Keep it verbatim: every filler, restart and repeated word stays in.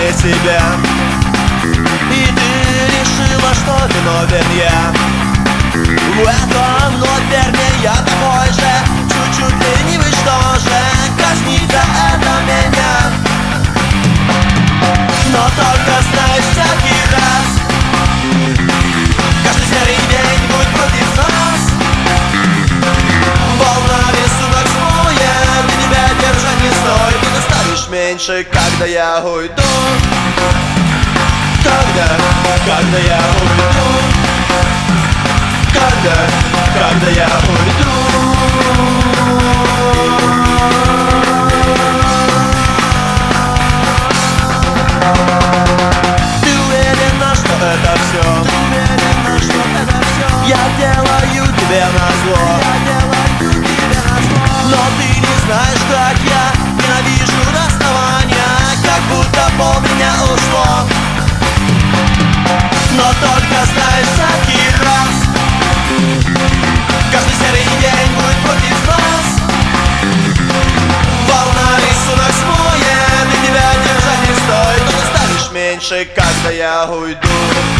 при себе, и ты решила, что виновен я. В этом, но вернее я такой же, чуть-чуть ленивый, что же казнить за это меня. Но только знаешь, всякий раз каждый серый день будет против нас. Волна рисунок смоет, и тебя держать не стоит. Ты достанешь меньше, когда я уйду. Когда, когда я уйду. Когда, когда я уйду. Ты уверена, что это все? Ты уверена, что это все? Я делаю тебе назло. Я делаю тебе назло. Но ты не знаешь, как я ненавижу расставания, как будто пол меня ушло. Но только знаешь, всякий раз каждый серый день будет против нас. Волна рисунок смоет, и тебя держать не стоит. Но ты станешь меньше, когда я уйду.